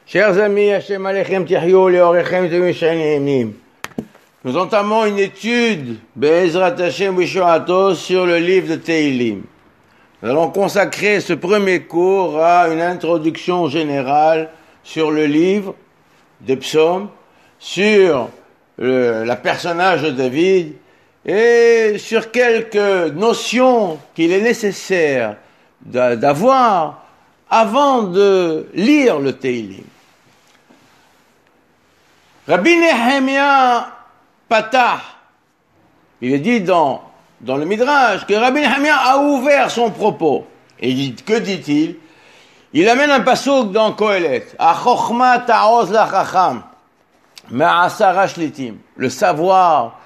Chers amis, Hashem Alechem Tichyo Leorechem Temishanim. Nous entamons une étude, Be'ezrat Hashem Bishoatos, sur le livre de Teilim. Nous allons consacrer ce premier cours à une introduction générale sur le livre des psaumes, sur le personnage de David et sur quelques notions qu'il est nécessaire d'avoir avant de lire le Teilim. Rabbi Nehemia Patah, il est dit dans le Midrash que Rabbi Nehemia a ouvert son propos. Et que dit-il? Il amène un passouk dans Kohelet. Achochma ta'oz lachacham, ma'asara shlitim. Le savoir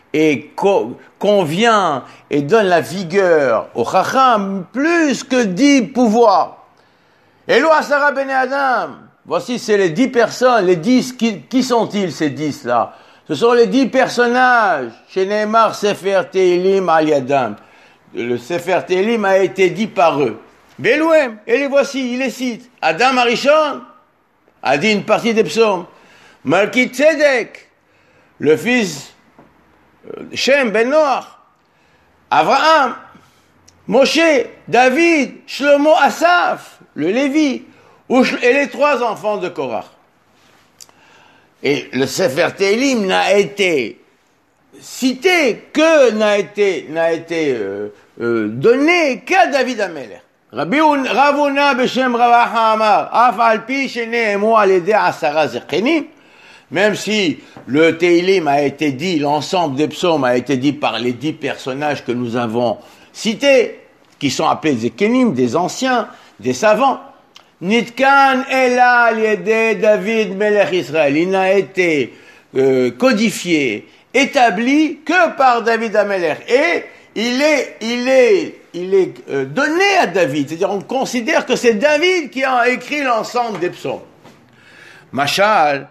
convient et donne la vigueur au chacham plus que 10 pouvoirs. Elo asara bene adam. Voici, c'est les 10 personnes, les 10, qui sont-ils ces 10-là? Ce sont les 10 personnages. Chez Neymar, Sefer Teilim al Yadam. Le Sefer Teilim a été dit par eux. Belouem, et les voici, il les cite. Adam Arishon a dit une partie des psaumes. Malki Tzedek, le fils Shem ben Noach. Abraham, Moshe, David, Shlomo, Asaph, le Lévi. Et les 3 enfants de Korach. Et le Sefer Teilim n'a été cité n'a été donné qu'à David Amelech. Ravuna Beshem Ravaha Amar, Af Alpi Sheneemu Alede Asara Zechenim. Même si le Teilim a été dit, l'ensemble des psaumes a été dit par les 10 personnages que nous avons cités, qui sont appelés Zechenim, des anciens, des savants. Nitkan Ela Liede David Melech Israël. Il n'a été codifié, établi que par David Amelech. Et il est donné à David. C'est-à-dire, on considère que c'est David qui a écrit l'ensemble des psaumes. Machal,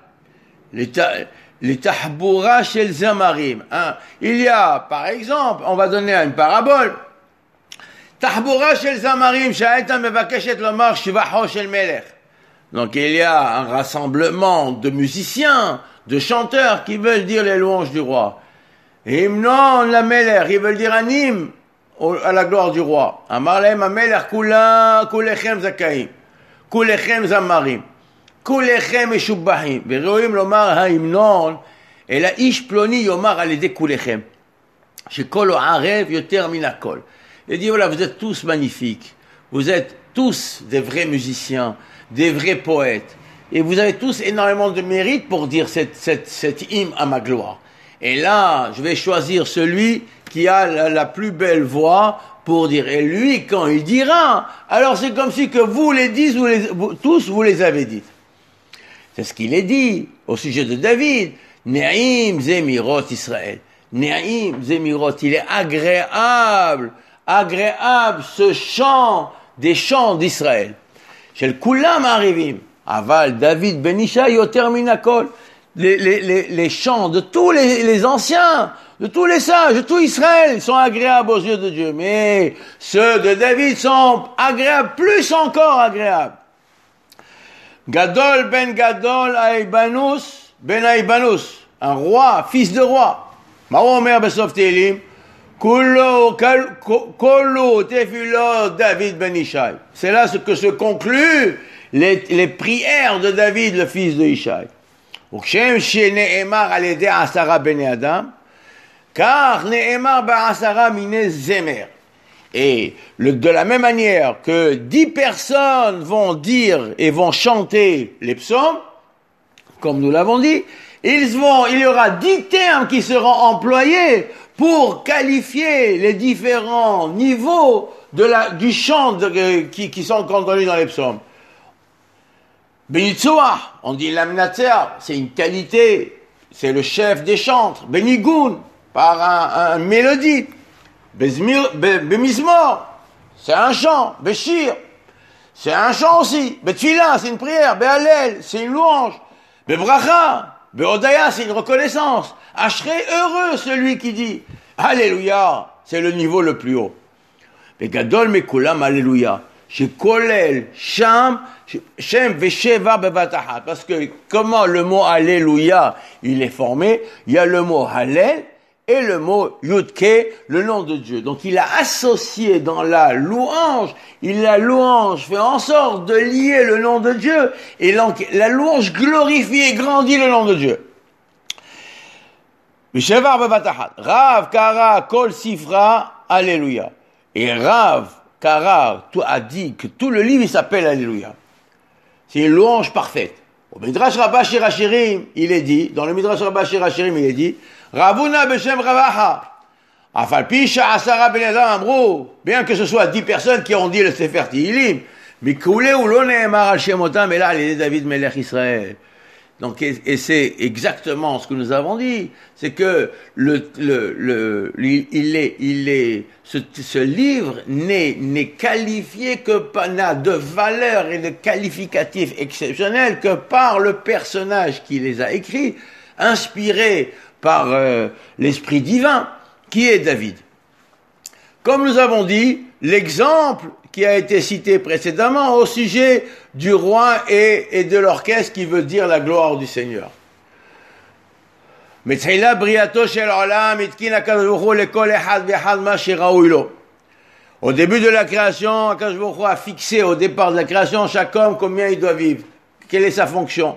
les tahboura shel zamarim. Il y a, par exemple, on va donner une parabole. Tahboura shel zamarim, sha'etam mevakeshet lomar shivaho shel melech. Donc il y a un rassemblement de musiciens, de chanteurs qui veulent dire les louanges du roi. Hymnon la melech, ils veulent dire un hymne à la gloire du roi. Amarlem amelech kulechem zakaim, kulechem zamarim, kulechem meshubahim. Veroim lomar ha'hymnon, et la ish ploni yomar alede kulechem. Shekol ha'arev yoter min hakol. Il dit, voilà, vous êtes tous magnifiques, vous êtes tous des vrais musiciens, des vrais poètes, et vous avez tous énormément de mérite pour dire cette hymne à ma gloire. Et là, je vais choisir celui qui a la plus belle voix pour dire, et lui, quand il dira, alors c'est comme si que vous les 10, tous vous les avez dites. C'est ce qu'il est dit au sujet de David. Ne'im zemirot Israël. Ne'im zemirot, il est agréable ce chant des chants d'Israël. Chez le Kulam Arivim, Aval, David, Ben Ishaï, Yoter Minakol, les chants de tous les anciens, de tous les sages, de tout Israël, sont agréables aux yeux de Dieu. Mais ceux de David sont agréables, plus encore agréables. Gadol ben Gadol Aibanus ben Aibanus, un roi, fils de roi. Ma'o Omer Besof Teilim, Kolo tefilo David ben Ishaï. C'est là ce que se concluent les prières de David, le fils de Ishaï. Ukshem she ne'emar alede asara bene adam, car ne'emar ba'asara mine zemer. Et de la même manière que 10 personnes vont dire et vont chanter les psaumes, comme nous l'avons dit, il y aura 10 termes qui seront employés pour qualifier les différents niveaux du chant qui sont contenus dans les psaumes. Benitzoah, on dit l'amnatzer, c'est une qualité, c'est le chef des chantres. Benigoun, par une mélodie. Bemizmor, c'est un chant. Beshir, c'est un chant aussi. Betfila, c'est une prière. Behalel, c'est une louange. Bebracha, Beodaya, c'est une reconnaissance. Ashrei, heureux celui qui dit Alléluia, c'est le niveau le plus haut. Begadol mekulam Alléluia. Shekolel, Shem Vesheva Bevatachat. Parce que comment le mot Alléluia, il est formé, il y a le mot Hallel et le mot Yudke, le nom de Dieu. Donc il a associé dans la louange, fait en sorte de lier le nom de Dieu, et donc la louange glorifie et grandit le nom de Dieu. Vesheva Bevatachat. Rav Kara Kol Sifra Alléluia. Et Rav Kara a dit que tout le livre il s'appelle Alléluia. C'est une louange parfaite. Au Midrash Rabbah Shir Hashirim, il est dit, dans le Midrash Rabbah Shir Hashirim, il est dit, Ravuna Beshem Ravaha, Afal Pisha Asara Ben Adam Amrou, bien que ce soit 10 personnes qui ont dit le Sefer Tehillim, mais Koulé ou lo ne'emar al Shemotam, et là, il est David Melech Israël. Donc, et c'est exactement ce que nous avons dit, c'est que ce livre n'est qualifié n'a de valeur et de qualificatif exceptionnel que par le personnage qui les a écrits, inspiré par l'Esprit divin, qui est David. Comme nous avons dit, l'exemple qui a été cité précédemment au sujet du roi et de l'orchestre qui veut dire la gloire du Seigneur. Au début de la création, Akadosh Baruch Hu a fixé au départ de la création chaque homme combien il doit vivre. Quelle est sa fonction?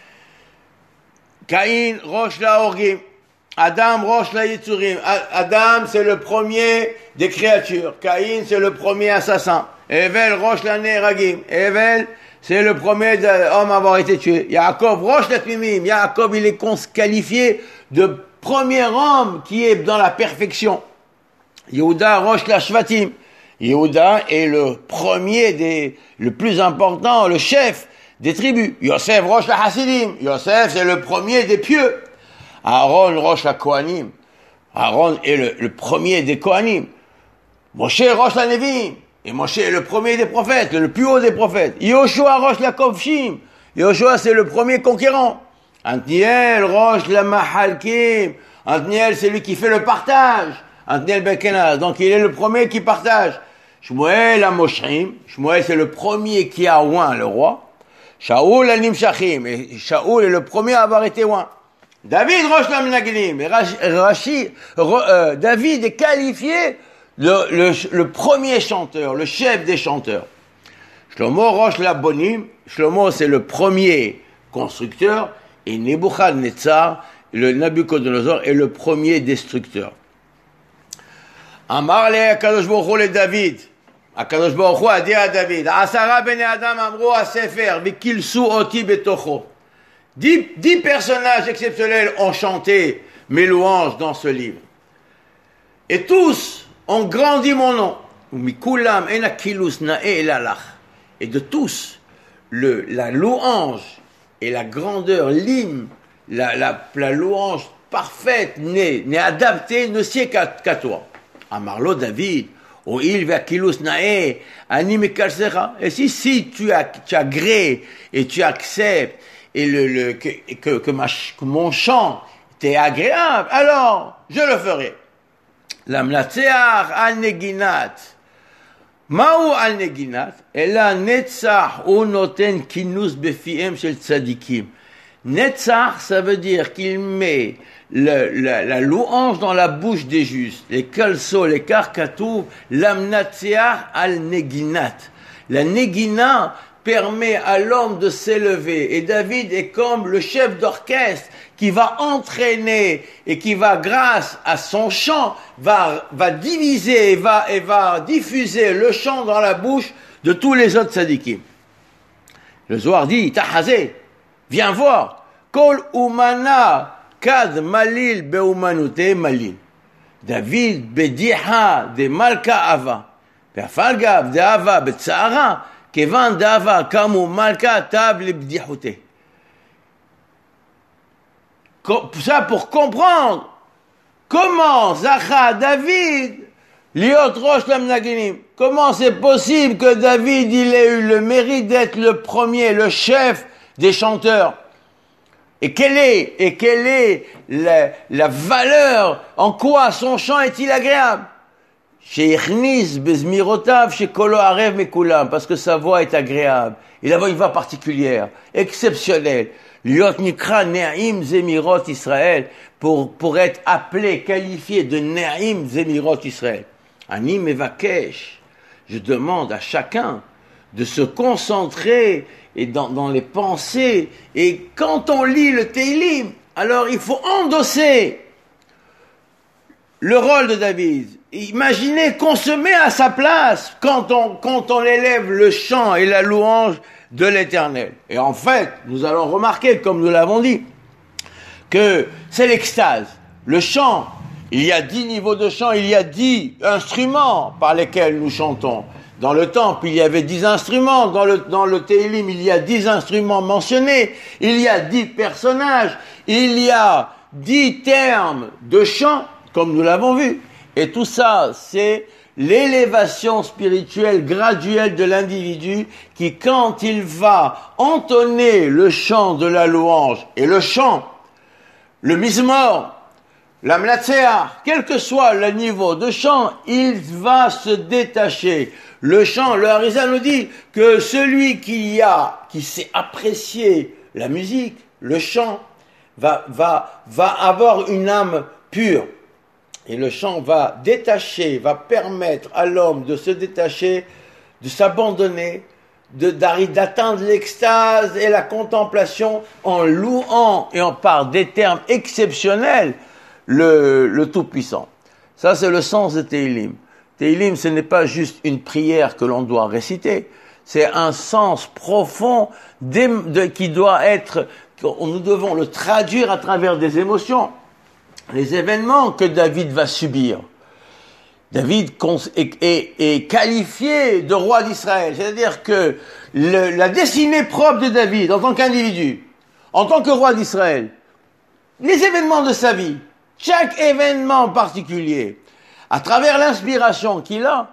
Caïn, Rosh la Orgim. Adam, Rosh la Yitzurim. Adam, c'est le premier des créatures. Caïn, c'est le premier assassin. Evel, Rosh la Neragim. Evel, c'est le premier homme à avoir été tué. Yaakov, Rosh la Tmimim. Yaakov, il est qualifié de premier homme qui est dans la perfection. Yehuda, Rosh la Shvatim. Yehuda est le premier le plus important, le chef des tribus. Yosef, Rosh la Hasidim. Yosef, c'est le premier des pieux. Aaron, Rosh la Kohanim. Aaron est le premier des Kohanim. Moshe, Rosh la Nevim. Et Moshe est le premier des prophètes, le plus haut des prophètes. Yoshua, Rosh la Kovshim. Yoshua, c'est le premier conquérant. Antniel, Rosh la Mahalkim. Antniel, c'est lui qui fait le partage. Antniel Bekenaz. Donc, il est le premier qui partage. Shmuel, la Moshrim. Shmuel, c'est le premier qui a oint le roi. Shaoul, la Nimshachim. Et Shaoul est le premier à avoir été oint. David, Rosh la Menaglim. David est qualifié le premier chanteur, le chef des chanteurs. Shlomo, Rosh la Bonim. Shlomo, c'est le premier constructeur. Et Nebuchadnezzar, le Nabucodonosor, est le premier destructeur. Amar le Akadosh Baruch Hu le David. Akadosh Baruch Hu a dit à David, Asara bene Adam amro a sefer, vikilsu oti betocho. 10 personnages exceptionnels ont chanté mes louanges dans ce livre. Et tous ont grandi mon nom. Mikulam ena kilus nae elalach. Et de tous, la louange et la grandeur, l'hymne, la louange parfaite n'est adaptée, ne sied qu'à toi. Amarlo David, o il ve'akilus nae, ani mekalsecha. Et si tu agrées et tu acceptes et que mon chant t'est agréable, alors je le ferai. Lamnatseach al neginat. Ma'u al neginat, ela netzach ou noten kinus befiem shel tzadikim. Netzach, ça veut dire qu'il met la louange dans la bouche des justes. Les kalso, les karkatou, lamnatseach al neginat. La negina permet à l'homme de s'élever. Et David est comme le chef d'orchestre qui va entraîner et qui va, grâce à son chant, va diviser et va diffuser le chant dans la bouche de tous les autres tzadikim. Le Zohar dit, Tahazé, viens voir. Kol umana kad malil beumanute malil. David bediha de malka ava. Be'afalgav de ava betzara. Kevan d'ava kamu malka tab libdihoute. Ça pour comprendre comment Zacha David liot rosh lamnaginim. Comment c'est possible que David il ait eu le mérite d'être le premier, le chef des chanteurs? Et quelle est la valeur, en quoi son chant est-il agréable? Sheichnis bezmirotav shekolo arev mekulam, parce que sa voix est agréable. Il a une voix particulière, exceptionnelle. Liot nikra ne'im zemirot Israël, pour être appelé, qualifié de ne'im zemirot Israël. Ani mevakesh, je demande à chacun de se concentrer et dans les pensées. Et quand on lit le Teilim, alors il faut endosser le rôle de David. Imaginez qu'on se met à sa place quand on élève le chant et la louange de l'Éternel. Et en fait, nous allons remarquer, comme nous l'avons dit, que c'est l'extase. Le chant, il y a 10 niveaux de chant, il y a 10 instruments par lesquels nous chantons. Dans le temple, il y avait 10 instruments. Dans le Teilim, il y a 10 instruments mentionnés. Il y a 10 personnages. Il y a 10 termes de chant, comme nous l'avons vu. Et tout ça, c'est l'élévation spirituelle graduelle de l'individu qui, quand il va entonner le chant de la louange et le chant, le mizmor, la mnatséa, quel que soit le niveau de chant, il va se détacher. Le chant, le Harizal nous dit que celui qui sait apprécier la musique, le chant, va avoir une âme pure. Et le chant va permettre à l'homme de se détacher, de s'abandonner, d'atteindre l'extase et la contemplation en louant et en par des termes exceptionnels le Tout-Puissant. Ça, c'est le sens de Teilim. Teilim, ce n'est pas juste une prière que l'on doit réciter, c'est un sens profond qui doit être, nous devons le traduire à travers des émotions. Les événements que David va subir. David est qualifié de roi d'Israël. C'est-à-dire que la destinée propre de David en tant qu'individu, en tant que roi d'Israël, les événements de sa vie, chaque événement particulier, à travers l'inspiration qu'il a,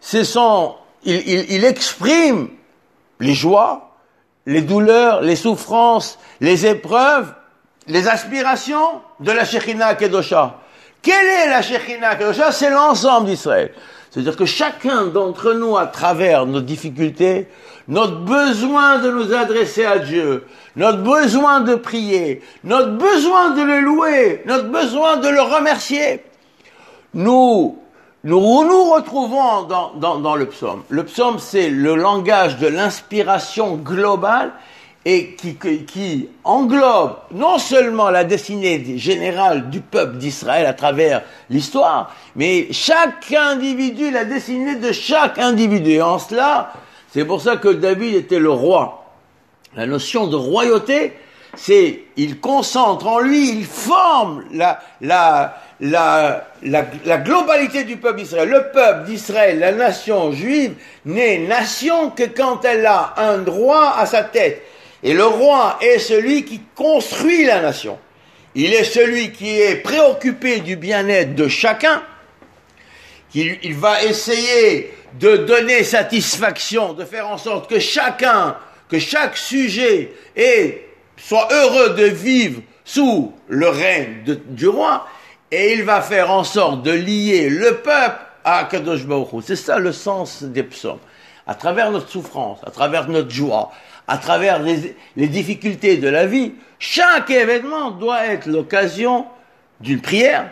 il exprime les joies, les douleurs, les souffrances, les épreuves, les aspirations de la Shekhinah Kedosha. Quelle est la Shekhinah Kedosha? C'est l'ensemble d'Israël. C'est-à-dire que chacun d'entre nous, à travers nos difficultés, notre besoin de nous adresser à Dieu, notre besoin de prier, notre besoin de le louer, notre besoin de le remercier, nous retrouvons dans le psaume. Le psaume, c'est le langage de l'inspiration globale et qui englobe non seulement la destinée générale du peuple d'Israël à travers l'histoire, mais chaque individu, la destinée de chaque individu. Et en cela, c'est pour ça que David était le roi. La notion de royauté, il concentre en lui, il forme la globalité du peuple d'Israël. Le peuple d'Israël, la nation juive, n'est nation que quand elle a un roi à sa tête. Et le roi est celui qui construit la nation. Il est celui qui est préoccupé du bien-être de chacun. Il va essayer de donner satisfaction, de faire en sorte que chaque sujet soit heureux de vivre sous le règne du roi. Et il va faire en sorte de lier le peuple à Kadosh Baruch Hu. C'est ça le sens des psaumes. À travers notre souffrance, à travers notre joie, à travers les difficultés de la vie, chaque événement doit être l'occasion d'une prière,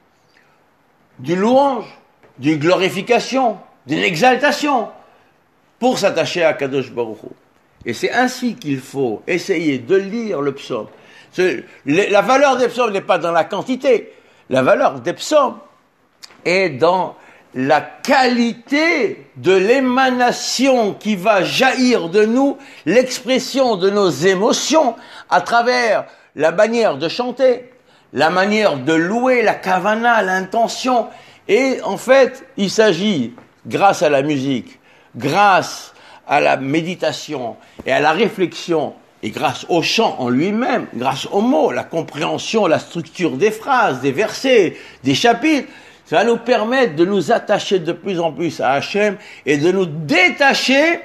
d'une louange, d'une glorification, d'une exaltation, pour s'attacher à Kadosh Baruch Hu. Et c'est ainsi qu'il faut essayer de lire le psaume. La valeur des psaumes n'est pas dans la quantité, la valeur des psaumes est dans la qualité de l'émanation qui va jaillir de nous, l'expression de nos émotions à travers la manière de chanter, la manière de louer, la kavana, l'intention. Et en fait, il s'agit, grâce à la musique, grâce à la méditation et à la réflexion, et grâce au chant en lui-même, grâce aux mots, la compréhension, la structure des phrases, des versets, des chapitres, ça va nous permettre de nous attacher de plus en plus à Hachem et de nous détacher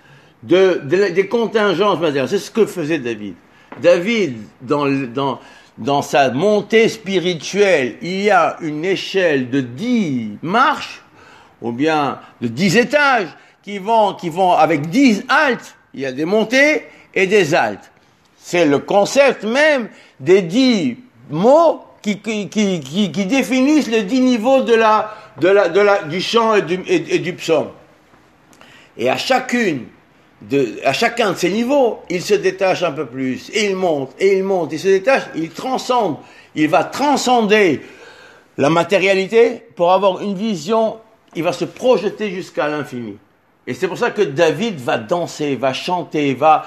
des contingences matérielles. C'est ce que faisait David. David, dans dans sa montée spirituelle, il y a une échelle de 10 marches, ou bien de 10 étages, qui vont avec 10 haltes. Il y a des montées et des haltes. C'est le concept même des 10 mots qui définissent les 10 niveaux du chant et du psaume. Et à chacun de ces niveaux, il se détache un peu plus, et il monte, il se détache, il transcende, il va transcender la matérialité pour avoir une vision, il va se projeter jusqu'à l'infini. Et c'est pour ça que David va danser, va chanter, va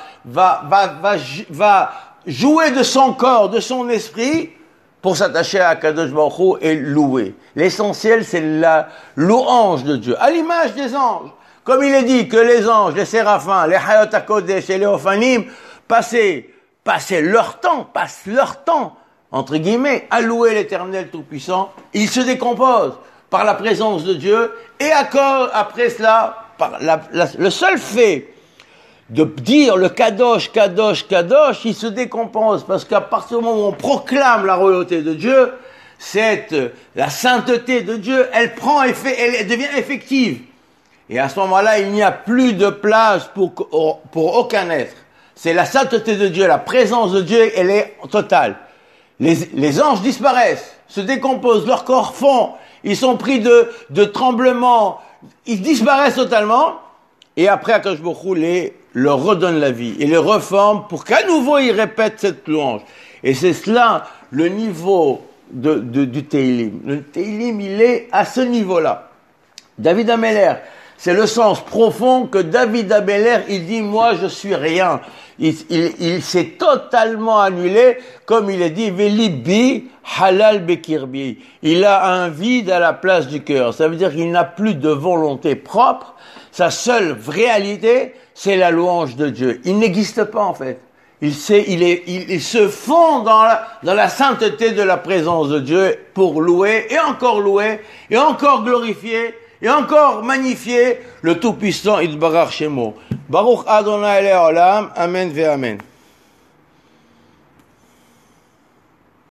jouer de son corps, de son esprit, pour s'attacher à Kadosh Baruch Hu et louer. L'essentiel, c'est la louange de Dieu, à l'image des anges. Comme il est dit que les anges, les séraphins, les Hayot HaKodesh et les Ophanim passent leur temps, entre guillemets, à louer l'Éternel Tout-Puissant. Ils se décomposent par la présence de Dieu, et après cela, par le seul fait de dire le Kadosh, Kadosh, Kadosh, il se décompose, parce qu'à partir du moment où on proclame la royauté de Dieu, la sainteté de Dieu, elle prend effet, elle devient effective. Et à ce moment-là, il n'y a plus de place pour aucun être. C'est la sainteté de Dieu, la présence de Dieu, elle est totale. Les anges disparaissent, se décomposent, leur corps fond, ils sont pris de tremblements, ils disparaissent totalement, et après, Akadosh Baruch Hu leur redonne la vie, et les reforme pour qu'à nouveau ils répètent cette louange. Et c'est cela, le niveau du Teilim. Le Teilim, il est à ce niveau-là. David HaMelech, c'est le sens profond que David HaMelech, il dit, moi je suis rien. Il s'est totalement annulé, comme il est dit, Velibi halal bekirbi. Il a un vide à la place du cœur. Ça veut dire qu'il n'a plus de volonté propre. Sa seule réalité, c'est la louange de Dieu. Il n'existe pas en fait. Il se fond dans la sainteté de la présence de Dieu pour louer, et encore glorifier, et encore magnifier le Tout-Puissant Yitbarach Shemo. Baruch Adonai Le'olam, Amen ve Amen.